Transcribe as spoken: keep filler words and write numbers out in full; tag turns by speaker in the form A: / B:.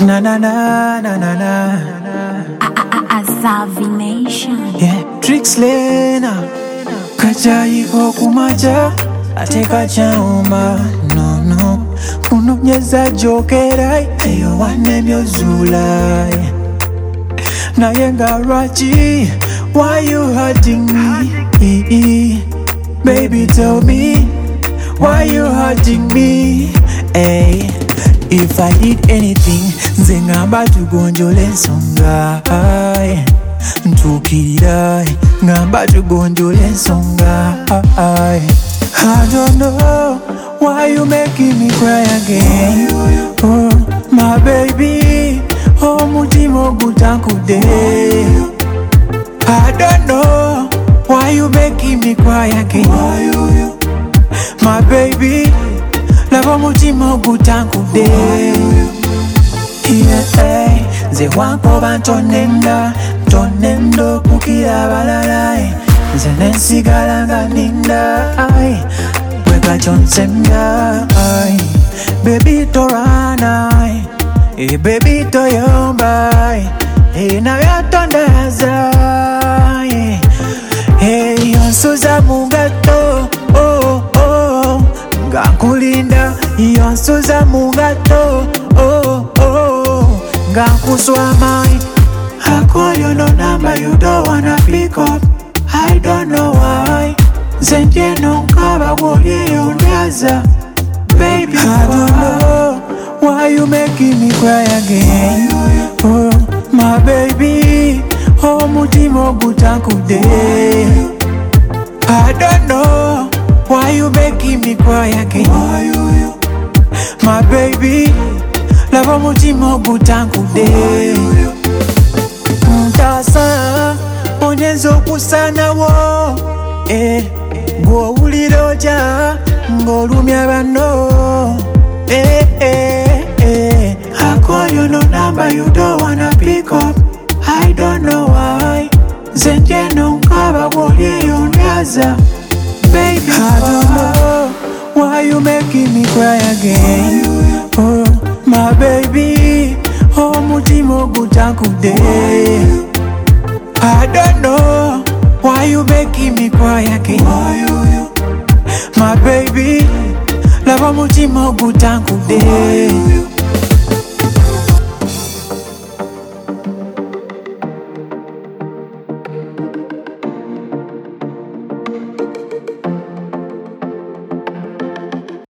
A: Na na na na na na.
B: Asavi Nation.
A: Yeah, Tricks Lena. Kachai okumacha ateka chauma. No no. Kununyeza jokerai eyo wane byozulai. Na yenga rachi, why you hurting me? Baby, tell me, why you hurting me? Hey, if I did anything, ngamba tugonjole nsonga. Ntukira, ngamba tugonjole nsonga. I don't know why you making me cry again. Oh, my baby, oh mutima gutankude. I don't know why you making me cry again. My baby, love mutima gutankude. Yeah, ze wanko bantonenda, tonendo kukira balalai. Ze nensigala nga ninda, ay, weka chonsenga, ay, baby torana, ay, eh, baby toyomba, ay, eh, na yatondeza, ay, eh, yonsuza mungato, oh, oh, ngakulinda, yonsuza mungato, oh, oh, ngakuswa mai. I call you no number, you don't wanna pick up. I don't know why. Zenje no kaba woli unyaza. Baby, I don't know why you making me cry again. Oh, my baby, oh mutima gutankude. I don't know why you making me cry again. My baby, love mutima gutankude. Mtasa onyenzo kusana wo, eh, go uliroja, go lumya bano, eh, eh, eh. I call you no number, you don't wanna pick up. I don't know why. Zenje no kaba woli unyaza. Baby, I don't know why you making me cry again. Oh, my baby, oh mutima gutankude. I don't know why you making me cry again. My baby, love mutima gutankude.